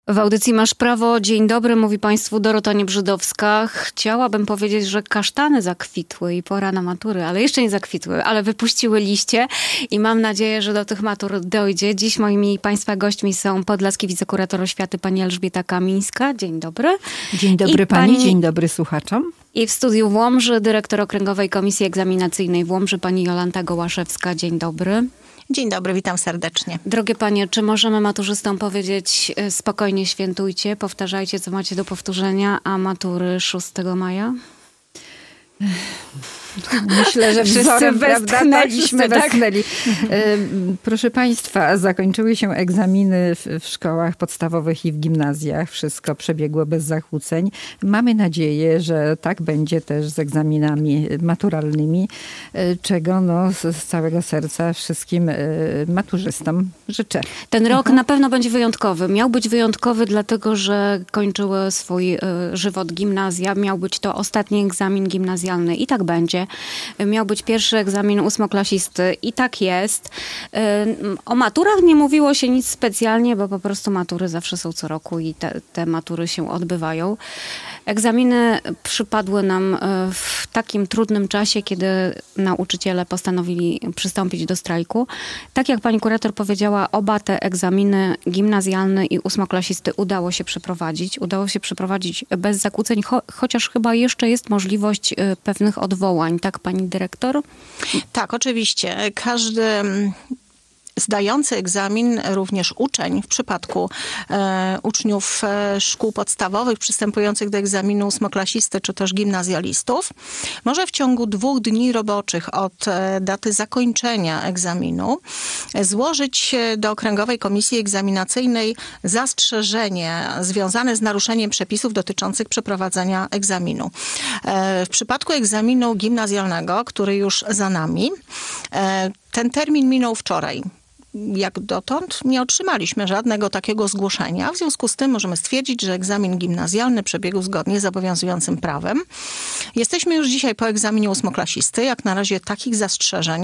W audycji Masz Prawo. Dzień dobry, mówi Państwu Dorota Niebrzydowska. Chciałabym powiedzieć, że kasztany zakwitły i pora na matury, ale jeszcze nie zakwitły, ale wypuściły liście i mam nadzieję, że do tych matur dojdzie. Dziś moimi Państwa gośćmi są podlaski wicekurator oświaty pani Elżbieta Kamińska. Dzień dobry. Dzień dobry pani, dzień dobry słuchaczom. I w studiu w Łomży dyrektor Okręgowej Komisji Egzaminacyjnej w Łomży pani Jolanta Gołaszewska. Dzień dobry. Dzień dobry, witam serdecznie. Drogie panie, czy możemy maturzystom powiedzieć spokojnie świętujcie, powtarzajcie co macie do powtórzenia, a matury 6 maja? Myślę, że wzorem, westchnęliśmy. Proszę Państwa, zakończyły się egzaminy w szkołach podstawowych i w gimnazjach. Wszystko przebiegło bez zakłóceń. Mamy nadzieję, że tak będzie też z egzaminami maturalnymi, czego z całego serca wszystkim maturzystom życzę. Ten rok na pewno będzie wyjątkowy. Miał być wyjątkowy dlatego, że kończyły swój żywot gimnazja. Miał być to ostatni egzamin gimnazjalny i tak będzie. Miał być pierwszy egzamin ósmoklasisty i tak jest. O maturach nie mówiło się nic specjalnie, bo po prostu matury zawsze są co roku i te matury się odbywają. Egzaminy przypadły nam w takim trudnym czasie, kiedy nauczyciele postanowili przystąpić do strajku. Tak jak pani kurator powiedziała, oba te egzaminy gimnazjalny i ósmoklasisty udało się przeprowadzić. Udało się przeprowadzić bez zakłóceń, chociaż chyba jeszcze jest możliwość pewnych odwołań. Tak, pani dyrektor? Tak, oczywiście. Każdy zdający egzamin, również uczeń, w przypadku uczniów szkół podstawowych przystępujących do egzaminu ósmoklasisty czy też gimnazjalistów, może w ciągu 2 dni roboczych od daty zakończenia egzaminu złożyć do Okręgowej Komisji Egzaminacyjnej zastrzeżenie związane z naruszeniem przepisów dotyczących przeprowadzenia egzaminu. W przypadku egzaminu gimnazjalnego, który już za nami, ten termin minął wczoraj. Jak dotąd nie otrzymaliśmy żadnego takiego zgłoszenia. W związku z tym możemy stwierdzić, że egzamin gimnazjalny przebiegł zgodnie z obowiązującym prawem. Jesteśmy już dzisiaj po egzaminie ósmoklasisty. Jak na razie takich zastrzeżeń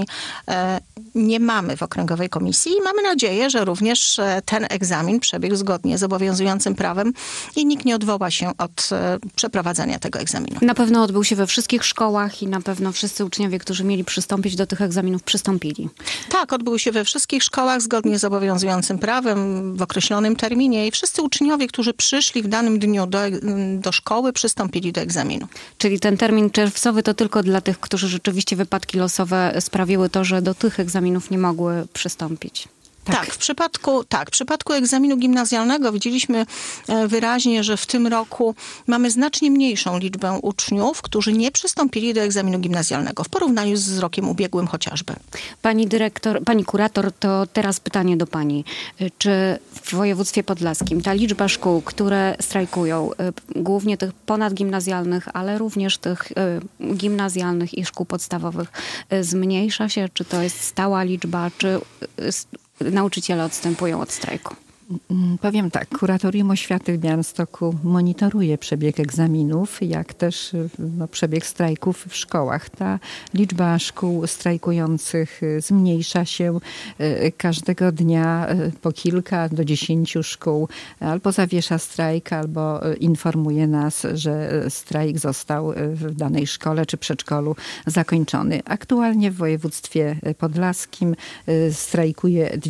nie mamy w Okręgowej Komisji i mamy nadzieję, że również ten egzamin przebiegł zgodnie z obowiązującym prawem i nikt nie odwoła się od przeprowadzenia tego egzaminu. Na pewno odbył się we wszystkich szkołach i na pewno wszyscy uczniowie, którzy mieli przystąpić do tych egzaminów, przystąpili. Tak, odbył się we wszystkich szkołach zgodnie z obowiązującym prawem w określonym terminie i wszyscy uczniowie, którzy przyszli w danym dniu do szkoły, przystąpili do egzaminu. Czyli ten termin czerwcowy to tylko dla tych, którzy rzeczywiście wypadki losowe sprawiły to, że do tych egzaminów nie mogły przystąpić. Tak, w przypadku egzaminu gimnazjalnego widzieliśmy wyraźnie, że w tym roku mamy znacznie mniejszą liczbę uczniów, którzy nie przystąpili do egzaminu gimnazjalnego w porównaniu z rokiem ubiegłym chociażby. Pani dyrektor, pani kurator, to teraz pytanie do pani. Czy w województwie podlaskim ta liczba szkół, które strajkują, głównie tych ponadgimnazjalnych, ale również tych gimnazjalnych i szkół podstawowych, zmniejsza się? Czy to jest stała liczba? Czy nauczyciele odstępują od strajku? Powiem tak, Kuratorium Oświaty w Białymstoku monitoruje przebieg egzaminów, jak też przebieg strajków w szkołach. Ta liczba szkół strajkujących zmniejsza się każdego dnia po kilka do 10 szkół. Albo zawiesza strajk, albo informuje nas, że strajk został w danej szkole czy przedszkolu zakończony. Aktualnie w województwie podlaskim strajkuje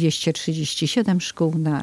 237 szkół na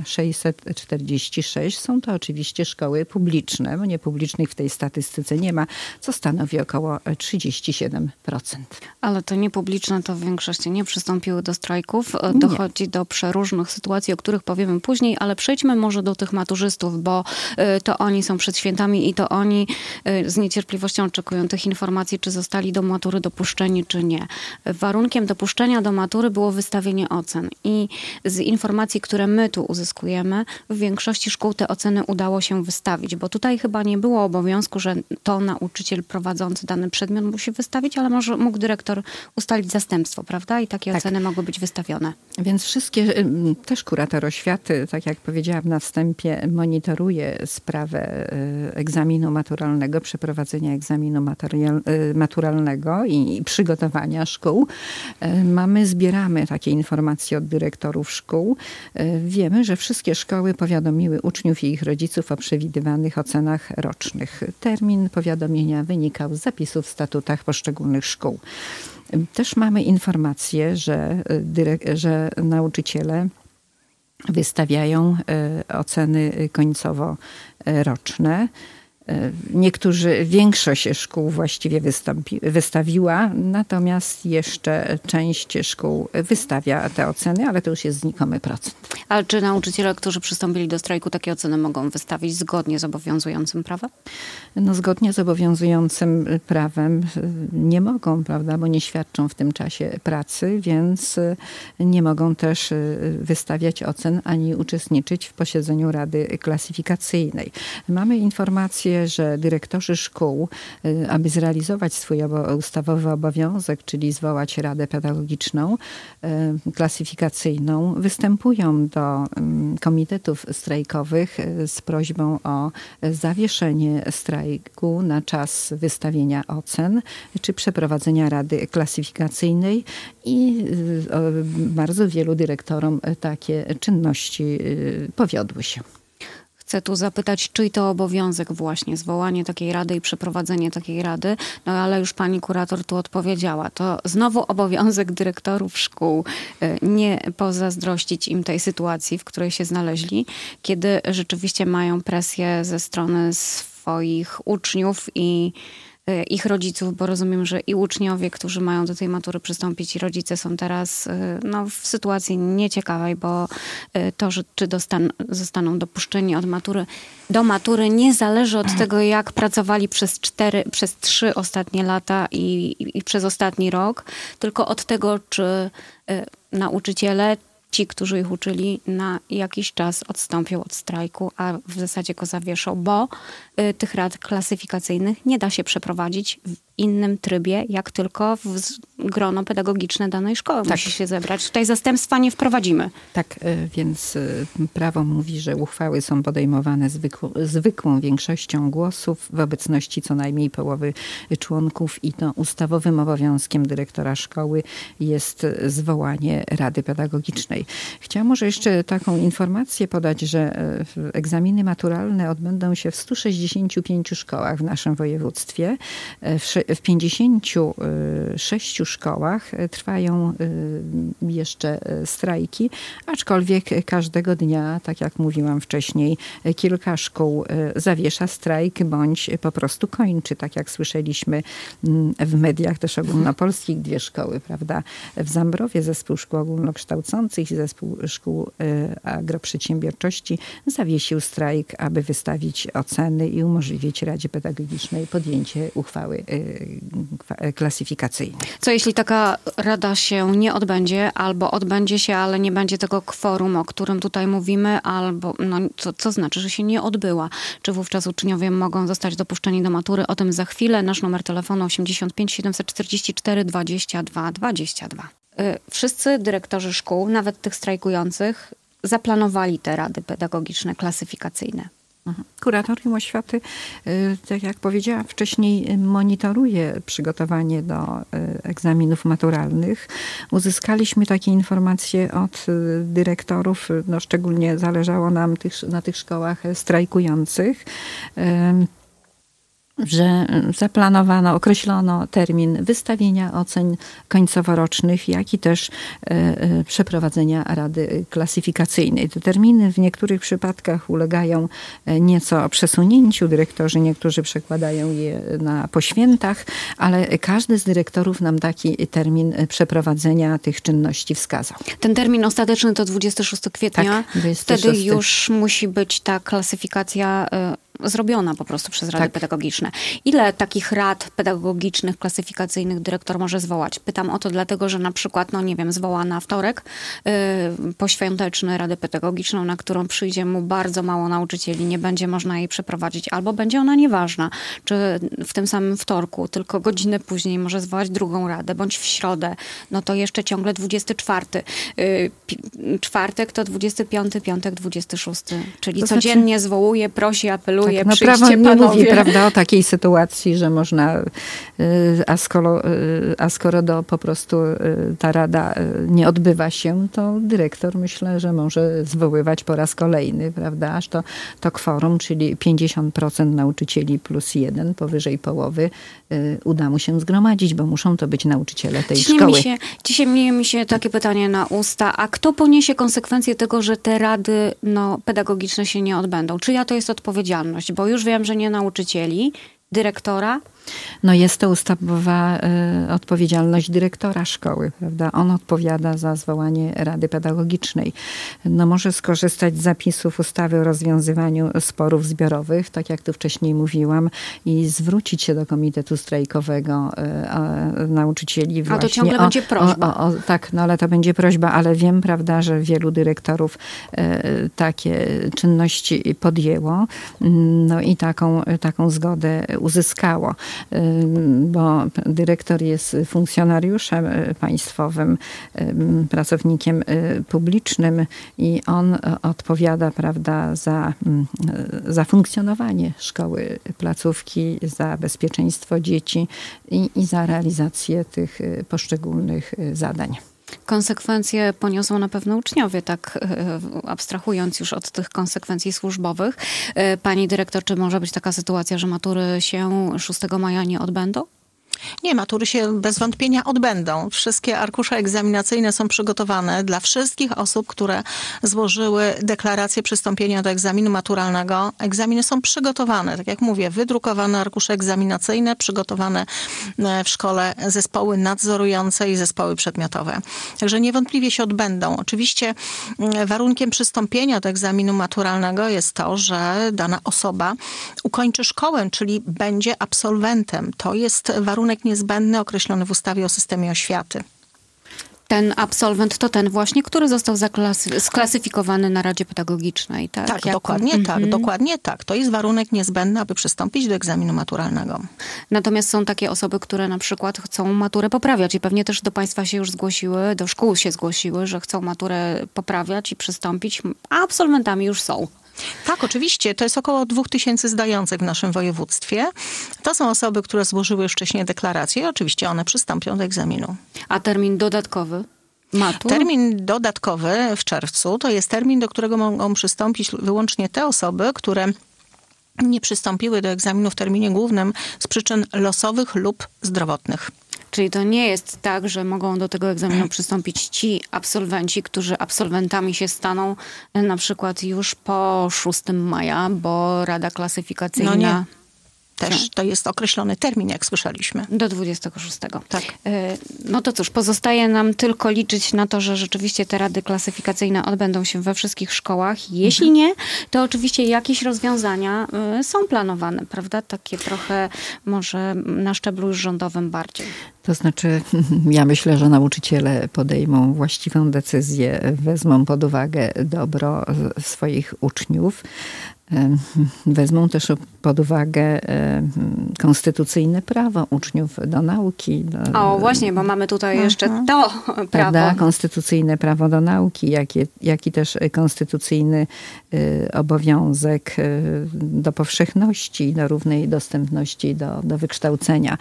646. Są to oczywiście szkoły publiczne, bo niepublicznych w tej statystyce nie ma, co stanowi około 37%. Ale te niepubliczne to w większości nie przystąpiły do strajków. Nie. Dochodzi do przeróżnych sytuacji, o których powiemy później, ale przejdźmy może do tych maturzystów, bo to oni są przed świętami i to oni z niecierpliwością oczekują tych informacji, czy zostali do matury dopuszczeni, czy nie. Warunkiem dopuszczenia do matury było wystawienie ocen i z informacji, które my tu uzyskujemy, w większości szkół te oceny udało się wystawić, bo tutaj chyba nie było obowiązku, że to nauczyciel prowadzący dany przedmiot musi wystawić, ale mógł dyrektor ustalić zastępstwo, prawda? I takie oceny mogły być wystawione. Więc wszystkie, też kurator oświaty, tak jak powiedziałam na wstępie, monitoruje sprawę egzaminu maturalnego, przeprowadzenia egzaminu maturalnego i przygotowania szkół. Zbieramy takie informacje od dyrektorów szkół. Wiemy, że wszystkie wszystkie szkoły powiadomiły uczniów i ich rodziców o przewidywanych ocenach rocznych. Termin powiadomienia wynikał z zapisów w statutach poszczególnych szkół. Też mamy informację, że nauczyciele wystawiają oceny końcowo-roczne. Większość szkół właściwie wystawiła, natomiast jeszcze część szkół wystawia te oceny, ale to już jest znikomy procent. Ale czy nauczyciele, którzy przystąpili do strajku, takie oceny mogą wystawić zgodnie z obowiązującym prawem? No, zgodnie z obowiązującym prawem nie mogą, prawda, bo nie świadczą w tym czasie pracy, więc nie mogą też wystawiać ocen ani uczestniczyć w posiedzeniu Rady Klasyfikacyjnej. Mamy informację, że dyrektorzy szkół, aby zrealizować swój ustawowy obowiązek, czyli zwołać Radę Pedagogiczną Klasyfikacyjną, występują do komitetów strajkowych z prośbą o zawieszenie strajku na czas wystawienia ocen czy przeprowadzenia Rady Klasyfikacyjnej i bardzo wielu dyrektorom takie czynności powiodły się. Chcę tu zapytać, czyj to obowiązek właśnie, zwołanie takiej rady i przeprowadzenie takiej rady, no ale już pani kurator tu odpowiedziała. To znowu obowiązek dyrektorów szkół, nie pozazdrościć im tej sytuacji, w której się znaleźli, kiedy rzeczywiście mają presję ze strony swoich uczniów i ich rodziców, bo rozumiem, że i uczniowie, którzy mają do tej matury przystąpić, i rodzice są teraz w sytuacji nieciekawej, bo to, czy zostaną dopuszczeni do matury nie zależy od tego, jak pracowali przez 3 ostatnie lata i przez ostatni rok, tylko od tego, czy nauczyciele, ci, którzy ich uczyli, na jakiś czas odstąpią od strajku, a w zasadzie go zawieszą, bo tych rad klasyfikacyjnych nie da się przeprowadzić w innym trybie, jak tylko w grono pedagogiczne danej szkoły musi się zebrać. Tutaj zastępstwa nie wprowadzimy. Tak, więc prawo mówi, że uchwały są podejmowane zwykłą większością głosów w obecności co najmniej połowy członków i to ustawowym obowiązkiem dyrektora szkoły jest zwołanie Rady Pedagogicznej. Chciałam może jeszcze taką informację podać, że egzaminy maturalne odbędą się w 165 szkołach w naszym województwie. W 56 szkołach trwają jeszcze strajki, aczkolwiek każdego dnia, tak jak mówiłam wcześniej, kilka szkół zawiesza strajk bądź po prostu kończy, tak jak słyszeliśmy w mediach też ogólnopolskich, 2 szkoły, prawda? W Zambrowie zespół szkół ogólnokształcących i zespół szkół agroprzedsiębiorczości zawiesił strajk, aby wystawić oceny i umożliwić Radzie Pedagogicznej podjęcie uchwały klasyfikacyjnej. Co jeśli taka rada się nie odbędzie, albo odbędzie się, ale nie będzie tego kworum, o którym tutaj mówimy, albo co znaczy, że się nie odbyła? Czy wówczas uczniowie mogą zostać dopuszczeni do matury? O tym za chwilę. Nasz numer telefonu 85 744 22 22. Wszyscy dyrektorzy szkół, nawet tych strajkujących, zaplanowali te rady pedagogiczne klasyfikacyjne. Kuratorium Oświaty, tak jak powiedziałam wcześniej, monitoruje przygotowanie do egzaminów maturalnych. Uzyskaliśmy takie informacje od dyrektorów, szczególnie zależało nam na tych szkołach strajkujących, że określono termin wystawienia ocen końcoworocznych, jak i też przeprowadzenia Rady Klasyfikacyjnej. Te terminy w niektórych przypadkach ulegają nieco przesunięciu. Dyrektorzy niektórzy przekładają je po świętach, ale każdy z dyrektorów nam taki termin przeprowadzenia tych czynności wskazał. Ten termin ostateczny to 26 kwietnia. Tak, 26. Wtedy już musi być ta klasyfikacja zrobiona po prostu przez Rady Pedagogiczne. Ile takich rad pedagogicznych, klasyfikacyjnych dyrektor może zwołać? Pytam o to dlatego, że na przykład, zwoła na wtorek poświąteczny Radę Pedagogiczną, na którą przyjdzie mu bardzo mało nauczycieli, nie będzie można jej przeprowadzić, albo będzie ona nieważna. Czy w tym samym wtorku, tylko godzinę później może zwołać drugą radę, bądź w środę, to jeszcze ciągle 24. Czwartek to 25, piątek 26. Czyli to codziennie zwołuje, prosi, apeluje sugeruje tak, no przyjście prawo nie panowie. mówi, prawda, o takiej sytuacji, że można, a skoro po prostu ta rada nie odbywa się, to dyrektor myślę, że może zwoływać po raz kolejny, prawda, aż to kworum, czyli 50% nauczycieli plus 1, powyżej połowy, uda mu się zgromadzić, bo muszą to być nauczyciele tej szkoły. Dzisiaj mi się takie pytanie na usta, a kto poniesie konsekwencje tego, że te rady pedagogiczne się nie odbędą? Czyja to jest odpowiedzialność? Bo już wiem, że nie nauczycieli, dyrektora. No jest to ustawowa odpowiedzialność dyrektora szkoły, prawda? On odpowiada za zwołanie Rady Pedagogicznej. No może skorzystać z zapisów ustawy o rozwiązywaniu sporów zbiorowych, tak jak tu wcześniej mówiłam, i zwrócić się do Komitetu Strajkowego nauczycieli właśnie. A to ciągle będzie prośba. Tak, no ale to będzie prośba, ale wiem, prawda, że wielu dyrektorów takie czynności podjęło, no i taką zgodę uzyskało. Bo dyrektor jest funkcjonariuszem państwowym, pracownikiem publicznym i on odpowiada, prawda, za funkcjonowanie szkoły, placówki, za bezpieczeństwo dzieci i za realizację tych poszczególnych zadań. Konsekwencje poniosą na pewno uczniowie, tak abstrahując już od tych konsekwencji służbowych. Pani dyrektor, czy może być taka sytuacja, że matury się 6 maja nie odbędą? Nie, matury się bez wątpienia odbędą. Wszystkie arkusze egzaminacyjne są przygotowane dla wszystkich osób, które złożyły deklarację przystąpienia do egzaminu maturalnego. Egzaminy są przygotowane, tak jak mówię, wydrukowane arkusze egzaminacyjne, przygotowane w szkole zespoły nadzorujące i zespoły przedmiotowe. Także niewątpliwie się odbędą. Oczywiście warunkiem przystąpienia do egzaminu maturalnego jest to, że dana osoba ukończy szkołę, czyli będzie absolwentem. To jest warunek niezbędny określony w ustawie o systemie oświaty. Ten absolwent to ten właśnie, który został sklasyfikowany na Radzie Pedagogicznej, tak? Tak, dokładnie tak. To jest warunek niezbędny, aby przystąpić do egzaminu maturalnego. Natomiast są takie osoby, które na przykład chcą maturę poprawiać i pewnie też do państwa się już zgłosiły, do szkół się zgłosiły, że chcą maturę poprawiać i przystąpić, a absolwentami już są. Tak, oczywiście. To jest około 2000 zdających w naszym województwie. To są osoby, które złożyły już wcześniej deklarację i oczywiście one przystąpią do egzaminu. A termin dodatkowy matur? Termin dodatkowy w czerwcu to jest termin, do którego mogą przystąpić wyłącznie te osoby, które nie przystąpiły do egzaminu w terminie głównym z przyczyn losowych lub zdrowotnych. Czyli to nie jest tak, że mogą do tego egzaminu przystąpić ci absolwenci, którzy absolwentami się staną na przykład już po 6 maja, bo Rada Klasyfikacyjna... No nie. Też to jest określony termin, jak słyszeliśmy. Do 26. Tak. No to cóż, pozostaje nam tylko liczyć na to, że rzeczywiście te rady klasyfikacyjne odbędą się we wszystkich szkołach. Jeśli nie, to oczywiście jakieś rozwiązania są planowane, prawda? Takie trochę może na szczeblu już rządowym bardziej. To znaczy, ja myślę, że nauczyciele podejmą właściwą decyzję, wezmą pod uwagę dobro swoich uczniów. Wezmą też pod uwagę konstytucyjne prawo uczniów do nauki. O, właśnie, bo mamy tutaj jeszcze to prawo. Prawda? Konstytucyjne prawo do nauki, jak i też konstytucyjny obowiązek do powszechności, do równej dostępności do wykształcenia.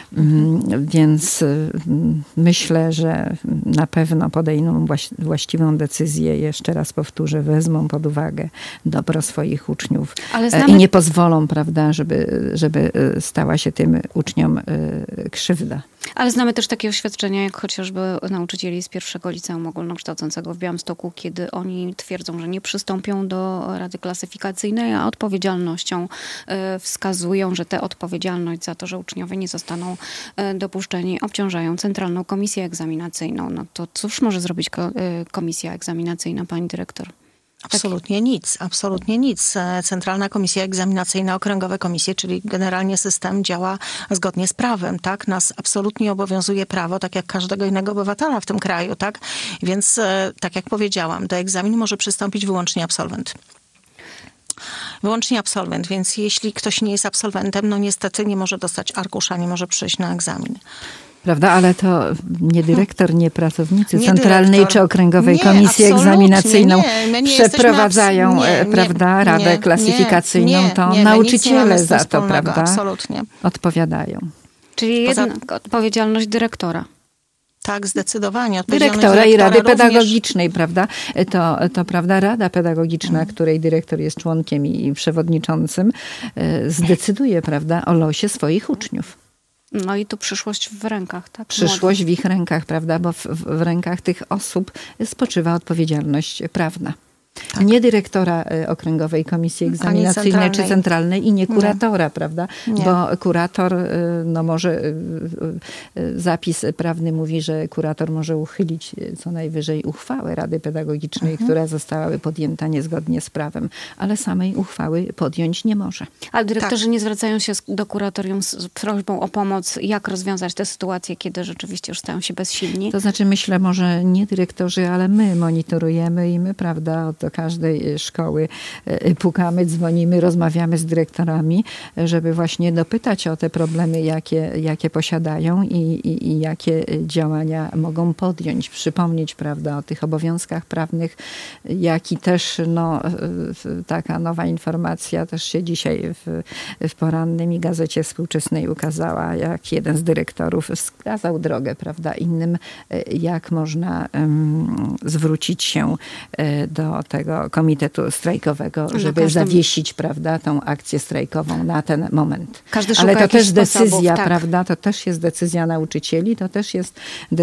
Więc myślę, że na pewno podejmą właściwą decyzję, jeszcze raz powtórzę, wezmą pod uwagę dobro swoich uczniów i nie pozwolą, prawda, żeby stała się tym uczniom krzywda. Ale znamy też takie oświadczenia, jak chociażby nauczycieli z pierwszego liceum ogólnokształcącego w Białymstoku, kiedy oni twierdzą, że nie przystąpią do Rady Klasyfikacyjnej, a odpowiedzialnością wskazują, że tę odpowiedzialność za to, że uczniowie nie zostaną dopuszczeni, obciążają Centralną Komisję Egzaminacyjną. No to cóż może zrobić Komisja Egzaminacyjna, pani dyrektor? Absolutnie nic. Centralna Komisja Egzaminacyjna, okręgowe komisje, czyli generalnie system działa zgodnie z prawem, tak? Nas absolutnie obowiązuje prawo, tak jak każdego innego obywatela w tym kraju, tak? Więc, tak jak powiedziałam, do egzaminu może przystąpić wyłącznie absolwent. Wyłącznie absolwent, więc jeśli ktoś nie jest absolwentem, no niestety nie może dostać arkusza, nie może przyjść na egzamin. Prawda, ale to nie dyrektor, nie pracownicy Nie Centralnej dyrektor. czy Okręgowej Nie, Komisji absolutnie Egzaminacyjną nie. My nie jesteśmy przeprowadzają, nie, Radę nie, klasyfikacyjną, to my nic nie nauczyciele mamy z tym za to, wspólnego, prawda, absolutnie. odpowiadają. Czyli Poza- jednak odpowiedzialność dyrektora. Tak, zdecydowanie. Odpowiedzialność Dyrektora i Rady również. Pedagogicznej, prawda? To prawda, Rada Pedagogiczna, której dyrektor jest członkiem i przewodniczącym, zdecyduje, prawda, o losie swoich uczniów. No i tu przyszłość w rękach, tak? Przyszłość w ich rękach, prawda? Bo w rękach tych osób spoczywa odpowiedzialność prawna. Tak. Nie dyrektora Okręgowej Komisji Egzaminacyjnej czy Centralnej i nie kuratora, prawda? Nie. Bo kurator, no może zapis prawny mówi, że kurator może uchylić co najwyżej uchwałę Rady Pedagogicznej, która została podjęta niezgodnie z prawem, ale samej uchwały podjąć nie może. Ale dyrektorzy nie zwracają się do kuratorium z prośbą o pomoc, jak rozwiązać tę sytuację, kiedy rzeczywiście już stają się bezsilni. To znaczy, myślę, może nie dyrektorzy, ale my monitorujemy i my, prawda, do każdej szkoły pukamy, dzwonimy, rozmawiamy z dyrektorami, żeby właśnie dopytać o te problemy, jakie posiadają i jakie działania mogą podjąć. Przypomnieć, prawda, o tych obowiązkach prawnych, jak i też no, taka nowa informacja też się dzisiaj w porannym i Gazecie Współczesnej ukazała, jak jeden z dyrektorów wskazał drogę, prawda, innym, jak można zwrócić się do tego komitetu strajkowego, żeby zawiesić, prawda, tą akcję strajkową na ten moment. Każdy ale to też sposobów, decyzja, tak. prawda, to też jest decyzja nauczycieli, to też jest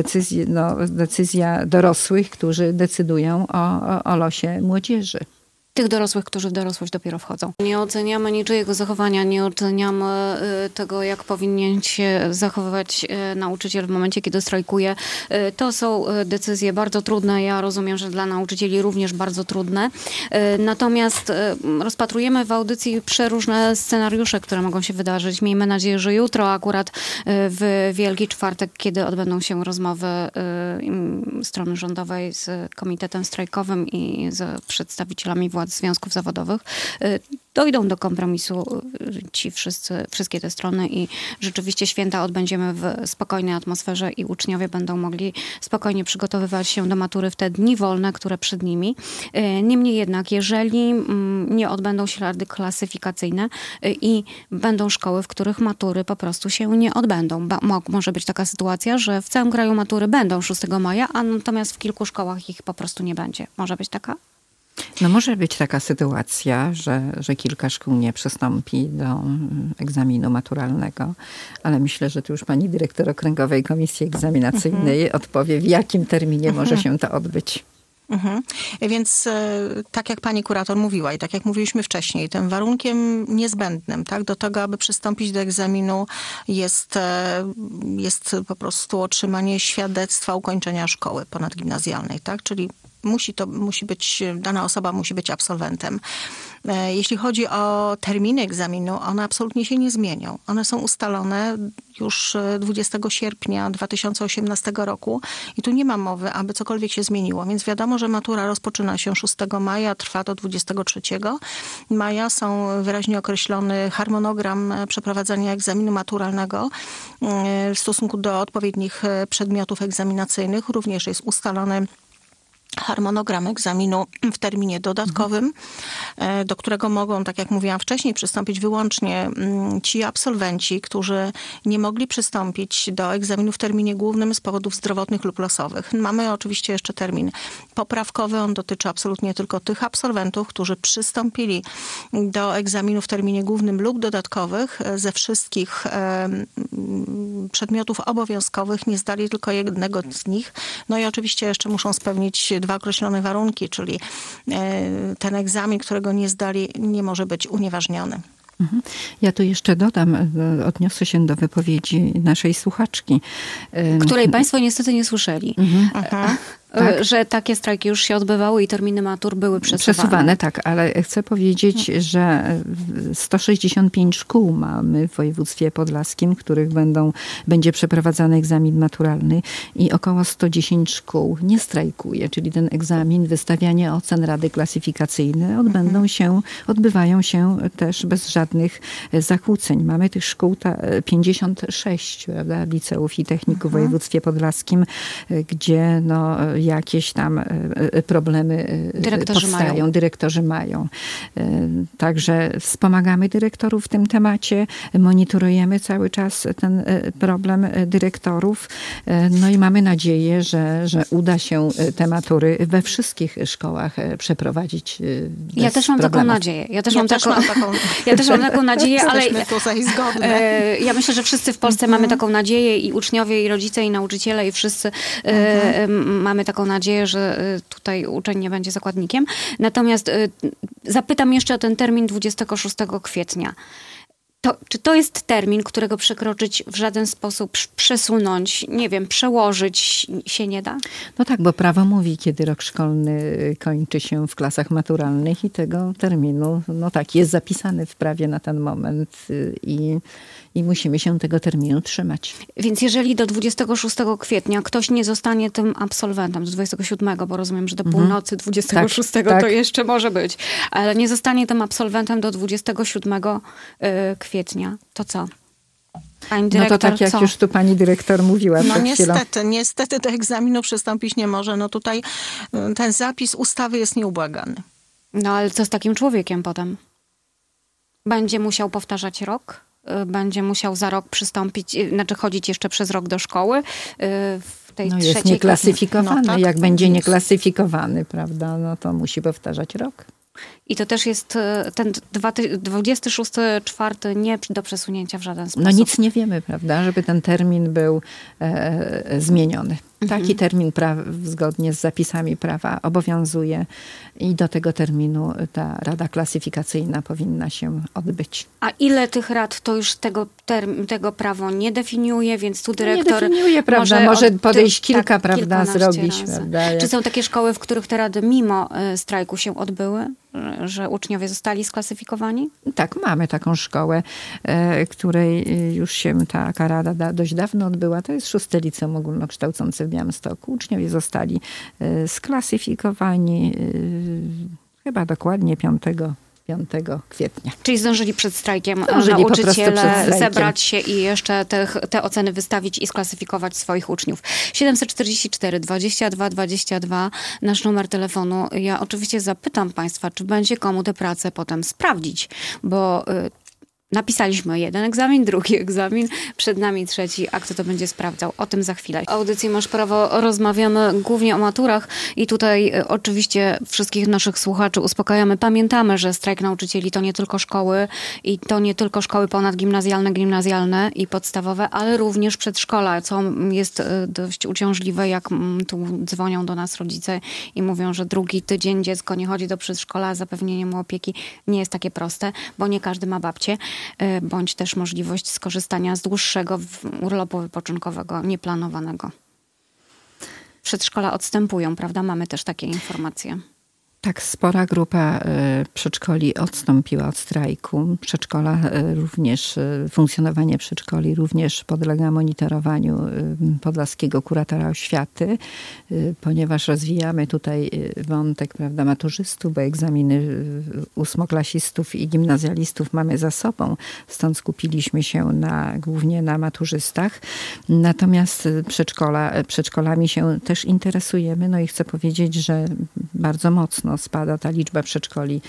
decyzja dorosłych, którzy decydują o losie młodzieży. Tych dorosłych, którzy w dorosłość dopiero wchodzą. Nie oceniamy niczyjego zachowania, nie oceniamy tego, jak powinien się zachowywać nauczyciel w momencie, kiedy strajkuje. To są decyzje bardzo trudne. Ja rozumiem, że dla nauczycieli również bardzo trudne. Natomiast rozpatrujemy w audycji przeróżne scenariusze, które mogą się wydarzyć. Miejmy nadzieję, że jutro akurat w Wielki Czwartek, kiedy odbędą się rozmowy strony rządowej z komitetem strajkowym i z przedstawicielami władz związków zawodowych, dojdą do kompromisu wszystkie te strony i rzeczywiście święta odbędziemy w spokojnej atmosferze i uczniowie będą mogli spokojnie przygotowywać się do matury w te dni wolne, które przed nimi. Niemniej jednak, jeżeli nie odbędą się rady klasyfikacyjne i będą szkoły, w których matury po prostu się nie odbędą. Może być taka sytuacja, że w całym kraju matury będą 6 maja, a natomiast w kilku szkołach ich po prostu nie będzie. Może być taka? No może być taka sytuacja, że kilka szkół nie przystąpi do egzaminu maturalnego, ale myślę, że tu już pani dyrektor Okręgowej Komisji Egzaminacyjnej odpowie, w jakim terminie może się to odbyć. Więc tak jak pani kurator mówiła i tak jak mówiliśmy wcześniej, tym warunkiem niezbędnym, tak, do tego, aby przystąpić do egzaminu jest po prostu otrzymanie świadectwa ukończenia szkoły ponadgimnazjalnej, tak, czyli dana osoba musi być absolwentem. Jeśli chodzi o terminy egzaminu, one absolutnie się nie zmienią. One są ustalone już 20 sierpnia 2018 roku i tu nie ma mowy, aby cokolwiek się zmieniło. Więc wiadomo, że matura rozpoczyna się 6 maja, trwa do 23 maja. Są wyraźnie określony harmonogram przeprowadzania egzaminu maturalnego w stosunku do odpowiednich przedmiotów egzaminacyjnych. Również jest ustalony harmonogram egzaminu w terminie dodatkowym, do którego mogą, tak jak mówiłam wcześniej, przystąpić wyłącznie ci absolwenci, którzy nie mogli przystąpić do egzaminu w terminie głównym z powodów zdrowotnych lub losowych. Mamy oczywiście jeszcze termin poprawkowy. On dotyczy absolutnie tylko tych absolwentów, którzy przystąpili do egzaminu w terminie głównym lub dodatkowych. Ze wszystkich przedmiotów obowiązkowych nie zdali tylko jednego z nich. No i oczywiście jeszcze muszą spełnić 2 określone warunki, czyli ten egzamin, którego nie zdali, nie może być unieważniony. Ja tu jeszcze dodam, odniosę się do wypowiedzi naszej słuchaczki. Której państwo niestety nie słyszeli. Tak? Że takie strajki już się odbywały i terminy matur były Przesuwane, tak, ale chcę powiedzieć, że 165 szkół mamy w województwie podlaskim, w których będzie przeprowadzany egzamin maturalny i około 110 szkół nie strajkuje, czyli ten egzamin, wystawianie ocen rady klasyfikacyjne odbywają się też bez żadnych zakłóceń. Mamy tych szkół 56, prawda, liceów i techników w województwie podlaskim, gdzie jakieś tam problemy dyrektorzy mają. Także wspomagamy dyrektorów w tym temacie, monitorujemy cały czas ten problem dyrektorów. No i mamy nadzieję, że uda się te matury we wszystkich szkołach przeprowadzić bez Ja też mam taką problemów. nadzieję. Ja też mam taką nadzieję, ale Jesteśmy tutaj zgodne. ja myślę, że wszyscy w Polsce mamy taką nadzieję, i uczniowie, i rodzice, i nauczyciele, i wszyscy mamy taką nadzieję, że tutaj uczeń nie będzie zakładnikiem. Natomiast zapytam jeszcze o ten termin 26 kwietnia. Czy to jest termin, którego przekroczyć w żaden sposób, przesunąć, nie wiem, przełożyć się nie da? No tak, bo prawo mówi, kiedy rok szkolny kończy się w klasach maturalnych i tego terminu, jest zapisany w prawie na ten moment i musimy się tego terminu trzymać. Więc jeżeli do 26 kwietnia ktoś nie zostanie tym absolwentem, do 27, bo rozumiem, że do północy 26 tak. to jeszcze może być, ale nie zostanie tym absolwentem do 27 kwietnia, to co? Pani dyrektor, to tak jak już tu pani dyrektor mówiła przed chwilą. Niestety do egzaminu przystąpić nie może. Tutaj ten zapis ustawy jest nieubłagany. No ale co z takim człowiekiem potem? Będzie musiał powtarzać rok? Będzie musiał za rok przystąpić, chodzić jeszcze przez rok do szkoły w tej trzeciej jest nieklasyfikowany. tak, Jak będzie nieklasyfikowany, prawda, to musi powtarzać rok. I to też jest ten 26/4 nie do przesunięcia w żaden sposób. Nic nie wiemy, prawda, żeby ten termin był zmieniony. Taki termin zgodnie z zapisami prawa obowiązuje i do tego terminu ta Rada Klasyfikacyjna powinna się odbyć. A ile tych rad to już tego prawo nie definiuje, więc tu dyrektor nie definiuje, prawda? Może podejść kilka, prawda, zrobić. Prawda? Czy są takie szkoły, w których te rady mimo strajku się odbyły? Że uczniowie zostali sklasyfikowani? Tak, mamy taką szkołę, której już się taka rada dość dawno odbyła. To jest 6. Liceum Ogólnokształcące w Białymstoku. Uczniowie zostali sklasyfikowani chyba dokładnie 5 kwietnia. Czyli zdążyli przed strajkiem nauczyciele zebrać się i jeszcze te oceny wystawić i sklasyfikować swoich uczniów. 744 22 22 nasz numer telefonu. Ja oczywiście zapytam państwa, czy będzie komu tę pracę potem sprawdzić, bo napisaliśmy jeden egzamin, drugi egzamin, przed nami trzeci, a kto to będzie sprawdzał? O tym za chwilę. Audycji Masz Prawo rozmawiamy głównie o maturach i tutaj oczywiście wszystkich naszych słuchaczy uspokajamy. Pamiętamy, że strajk nauczycieli to nie tylko szkoły i to nie tylko szkoły ponadgimnazjalne, gimnazjalne i podstawowe, ale również przedszkola, co jest dość uciążliwe, jak tu dzwonią do nas rodzice i mówią, że drugi tydzień dziecko nie chodzi do przedszkola, a zapewnienie mu opieki nie jest takie proste, bo nie każdy ma babcię, bądź też możliwość skorzystania z dłuższego urlopu wypoczynkowego, nieplanowanego. Przedszkola odstępują, prawda? Mamy też takie informacje. Tak, spora grupa przedszkoli odstąpiła od strajku. Przedszkola również, funkcjonowanie przedszkoli również podlega monitorowaniu podlaskiego kuratora oświaty, ponieważ rozwijamy tutaj wątek, prawda, maturzystów, bo egzaminy ósmoklasistów i gimnazjalistów mamy za sobą, stąd skupiliśmy się głównie na maturzystach. Natomiast przedszkolami się też interesujemy, i chcę powiedzieć, że bardzo mocno spada ta liczba przedszkoli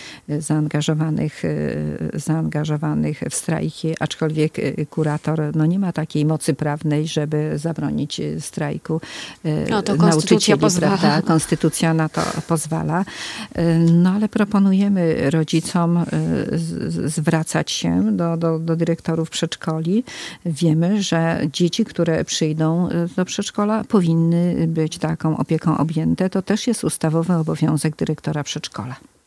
zaangażowanych w strajki, aczkolwiek kurator nie ma takiej mocy prawnej, żeby zabronić strajku to konstytucja nauczycieli, prawda? Konstytucja na to pozwala. Ale proponujemy rodzicom zwracać się do dyrektorów przedszkoli. Wiemy, że dzieci, które przyjdą do przedszkola, powinny być taką opieką objęte. To też jest ustawowy obowiązek dyrektora przedszkola.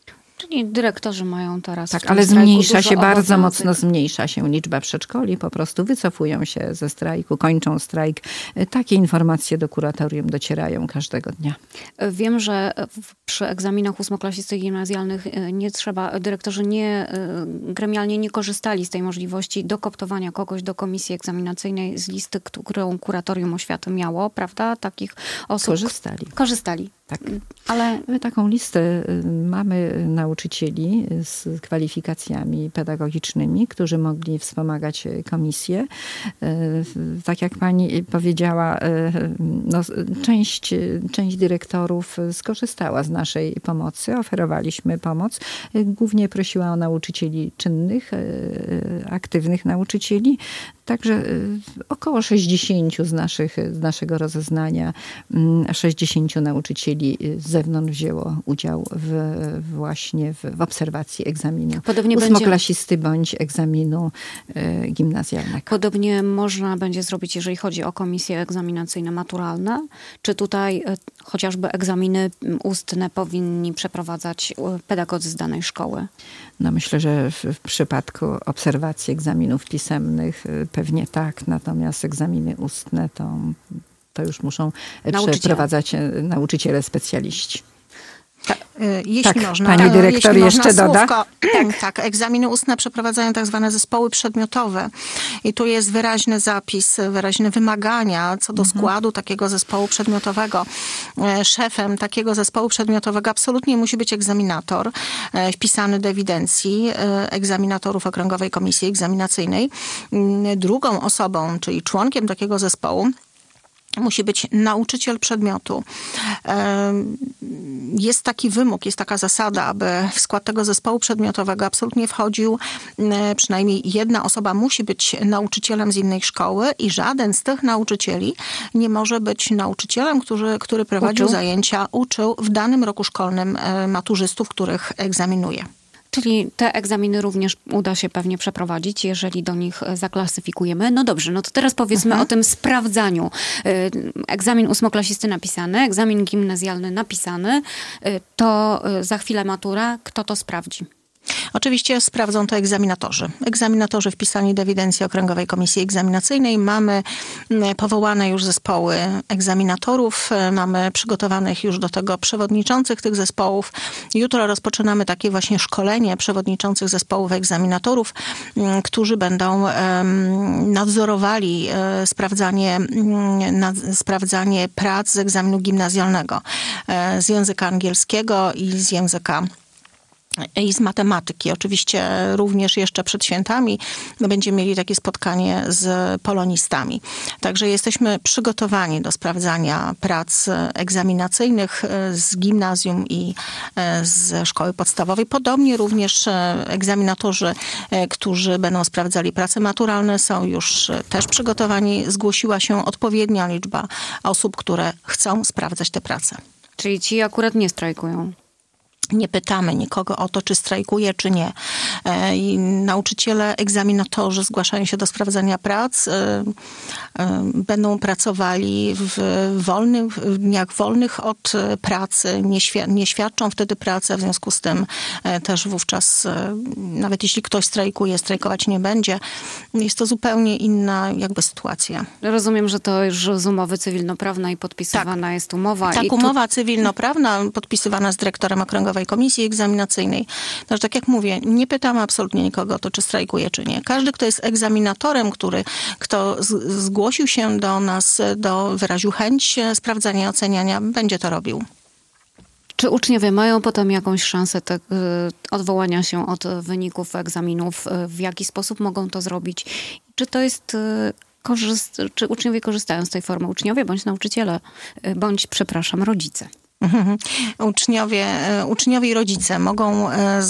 Czyli dyrektorzy mają teraz Tak, w tym ale strajku zmniejsza dużo się, bardzo obowiązek. mocno zmniejsza się liczba przedszkoli, po prostu wycofują się ze strajku, kończą strajk. Takie informacje do kuratorium docierają każdego dnia. Wiem, że przy egzaminach ósmoklasisty gimnazjalnych dyrektorzy gremialnie nie korzystali z tej możliwości dokoptowania kogoś do komisji egzaminacyjnej z listy, którą kuratorium oświaty miało, prawda? Takich osób. Korzystali. Tak. Ale My taką listę mamy nauczycieli z kwalifikacjami pedagogicznymi, którzy mogli wspomagać komisję. Tak jak pani powiedziała, no, część dyrektorów skorzystała z naszej pomocy. Oferowaliśmy pomoc. Głównie prosiła o nauczycieli czynnych, aktywnych nauczycieli. Także około 60 z naszego rozeznania, 60 nauczycieli z zewnątrz wzięło udział właśnie w obserwacji egzaminu ósmoklasisty bądź egzaminu gimnazjalnego. Podobnie można będzie zrobić, jeżeli chodzi o komisje egzaminacyjne maturalne. Czy tutaj chociażby egzaminy ustne powinni przeprowadzać pedagodzy z danej szkoły? No myślę, że w przypadku obserwacji egzaminów pisemnych pewnie tak, natomiast egzaminy ustne to już muszą przeprowadzać nauczyciele specjaliści. Jeśli można. Pani dyrektor jeszcze doda? Tak, egzaminy ustne przeprowadzają tak zwane zespoły przedmiotowe. I tu jest wyraźny zapis, wyraźne wymagania co do składu takiego zespołu przedmiotowego. Szefem takiego zespołu przedmiotowego absolutnie musi być egzaminator wpisany do ewidencji egzaminatorów Okręgowej Komisji Egzaminacyjnej. Drugą osobą, czyli członkiem takiego zespołu, musi być nauczyciel przedmiotu. Jest taki wymóg, jest taka zasada, aby w skład tego zespołu przedmiotowego absolutnie wchodził przynajmniej jedna osoba musi być nauczycielem z innej szkoły i żaden z tych nauczycieli nie może być nauczycielem, który prowadził zajęcia, uczył w danym roku szkolnym maturzystów, których egzaminuje. Czyli te egzaminy również uda się pewnie przeprowadzić, jeżeli do nich zaklasyfikujemy. No dobrze, no to teraz powiedzmy o tym sprawdzaniu. Egzamin ósmoklasisty napisany, egzamin gimnazjalny napisany, to za chwilę matura. Kto to sprawdzi? Oczywiście sprawdzą to egzaminatorzy. Egzaminatorzy wpisani do ewidencji Okręgowej Komisji Egzaminacyjnej. Mamy powołane już zespoły egzaminatorów. Mamy przygotowanych już do tego przewodniczących tych zespołów. Jutro rozpoczynamy takie właśnie szkolenie przewodniczących zespołów egzaminatorów, którzy będą nadzorowali sprawdzanie prac z egzaminu gimnazjalnego, z języka angielskiego i z matematyki. Oczywiście również jeszcze przed świętami będziemy mieli takie spotkanie z polonistami. Także jesteśmy przygotowani do sprawdzania prac egzaminacyjnych z gimnazjum i z szkoły podstawowej. Podobnie również egzaminatorzy, którzy będą sprawdzali prace maturalne, są już też przygotowani. Zgłosiła się odpowiednia liczba osób, które chcą sprawdzać te prace. Czyli ci akurat nie strajkują? Nie pytamy nikogo o to, czy strajkuje, czy nie. Nauczyciele, egzaminatorzy zgłaszają się do sprawdzania prac, będą pracowali w dniach wolnych od pracy, nie świadczą wtedy pracy, w związku z tym też wówczas, nawet jeśli ktoś strajkuje, strajkować nie będzie. Jest to zupełnie inna jakby sytuacja. Rozumiem, że to już z umowy cywilnoprawnej podpisywana jest umowa. Tak, umowa cywilnoprawna podpisywana z dyrektorem Okręgowej Komisji Egzaminacyjnej. Także tak jak mówię, nie pytamy absolutnie nikogo o to, czy strajkuje, czy nie. Każdy, kto jest egzaminatorem, kto zgłosił się do nas, wyraził chęć sprawdzania i oceniania, będzie to robił. Czy uczniowie mają potem jakąś szansę odwołania się od wyników egzaminów? W jaki sposób mogą to zrobić? Czy to jest... Czy uczniowie korzystają z tej formy? Uczniowie bądź nauczyciele, bądź, przepraszam, rodzice. Uczniowie i rodzice mogą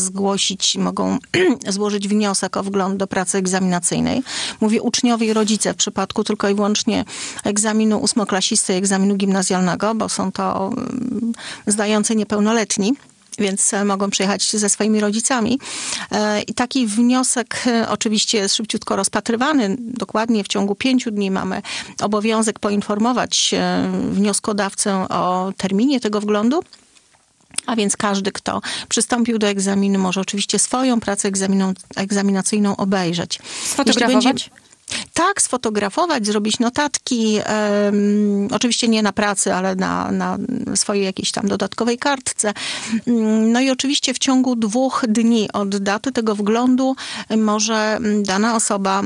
złożyć wniosek o wgląd do pracy egzaminacyjnej. Mówię uczniowie i rodzice w przypadku tylko i wyłącznie egzaminu ósmoklasisty i egzaminu gimnazjalnego, bo są to zdający niepełnoletni. Więc mogą przyjechać ze swoimi rodzicami. I taki wniosek oczywiście jest szybciutko rozpatrywany. Dokładnie w ciągu 5 dni mamy obowiązek poinformować wnioskodawcę o terminie tego wglądu. A więc każdy, kto przystąpił do egzaminu, może oczywiście swoją pracę egzaminacyjną obejrzeć. Sfotografować? Tak, sfotografować, zrobić notatki, oczywiście nie na pracy, ale na swojej jakiejś tam dodatkowej kartce. No i oczywiście w ciągu 2 dni od daty tego wglądu może dana osoba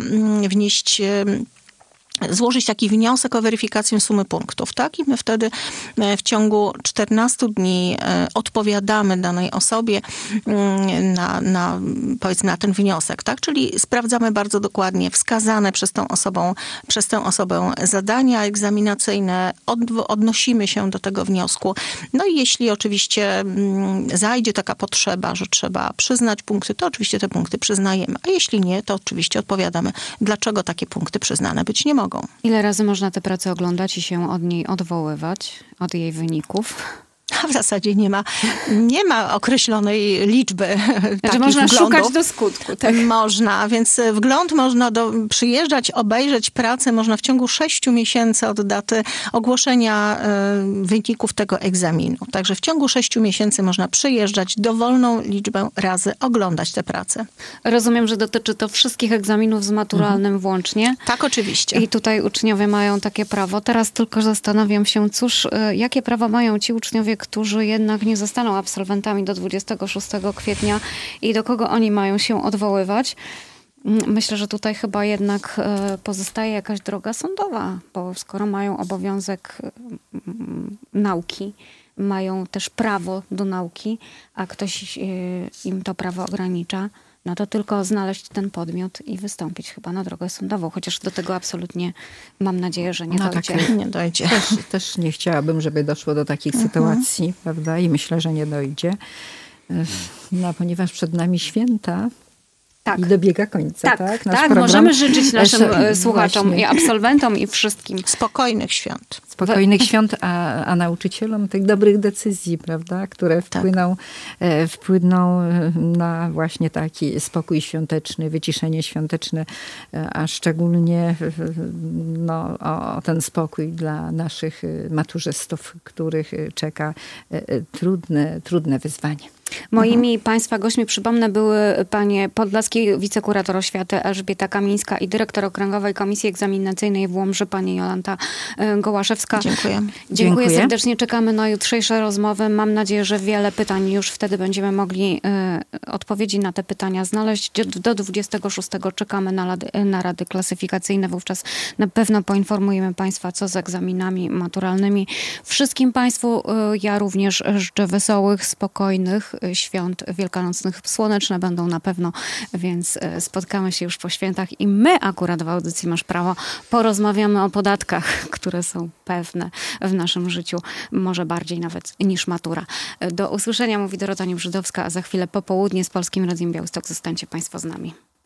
złożyć taki wniosek o weryfikację sumy punktów, tak? I my wtedy w ciągu 14 dni odpowiadamy danej osobie powiedzmy na ten wniosek, tak? Czyli sprawdzamy bardzo dokładnie wskazane przez tę osobę zadania egzaminacyjne, odnosimy się do tego wniosku. No i jeśli oczywiście zajdzie taka potrzeba, że trzeba przyznać punkty, to oczywiście te punkty przyznajemy. A jeśli nie, to oczywiście odpowiadamy, dlaczego takie punkty przyznane być nie mogą. Ile razy można tę pracę oglądać i się od niej odwoływać, od jej wyników? A w zasadzie nie ma określonej liczby takich można wglądów. szukać do skutku. Tak? Można, więc wgląd można przyjeżdżać, obejrzeć pracę można w ciągu 6 miesięcy od daty ogłoszenia wyników tego egzaminu. Także w ciągu 6 miesięcy można przyjeżdżać, dowolną liczbę razy oglądać tę pracę. Rozumiem, że dotyczy to wszystkich egzaminów z maturalnym włącznie. Tak, oczywiście. I tutaj uczniowie mają takie prawo. Teraz tylko zastanawiam się, jakie prawa mają ci uczniowie, którzy jednak nie zostaną absolwentami do 26 kwietnia i do kogo oni mają się odwoływać. Myślę, że tutaj chyba jednak pozostaje jakaś droga sądowa, bo skoro mają obowiązek nauki, mają też prawo do nauki, a ktoś im to prawo ogranicza, no to tylko znaleźć ten podmiot i wystąpić chyba na drogę sądową, chociaż do tego absolutnie mam nadzieję, że nie dojdzie. Tak, nie dojdzie. Też nie chciałabym, żeby doszło do takich sytuacji, prawda? I myślę, że nie dojdzie. No, ponieważ przed nami święta, Tak. i dobiega końca, tak? Nasz program. Możemy życzyć naszym słuchaczom Właśnie. i absolwentom i wszystkim. Spokojnych świąt. Spokojnych świąt, a nauczycielom tych dobrych decyzji, prawda, które wpłyną na właśnie taki spokój świąteczny, wyciszenie świąteczne, a szczególnie o ten spokój dla naszych maturzystów, których czeka trudne wyzwanie. Moimi Państwa gośćmi, przypomnę, były panie podlaski wicekurator oświaty Elżbieta Kamińska i dyrektor Okręgowej Komisji Egzaminacyjnej w Łomży, pani Jolanta Gołaszewska. Dziękuję serdecznie. Czekamy na jutrzejsze rozmowy. Mam nadzieję, że wiele pytań już wtedy będziemy mogli odpowiedzi na te pytania znaleźć. Do 26 czekamy na rady klasyfikacyjne. Wówczas na pewno poinformujemy Państwa, co z egzaminami maturalnymi. Wszystkim Państwu ja również życzę wesołych, spokojnych świąt wielkanocnych. Słoneczne będą na pewno, więc spotkamy się już po świętach i my akurat w audycji Masz Prawo porozmawiamy o podatkach, które są pewne w naszym życiu, może bardziej nawet niż matura. Do usłyszenia, mówi Dorota Niewrzydowska, a za chwilę popołudnie z Polskim Radiem Białystok. Zostańcie Państwo z nami.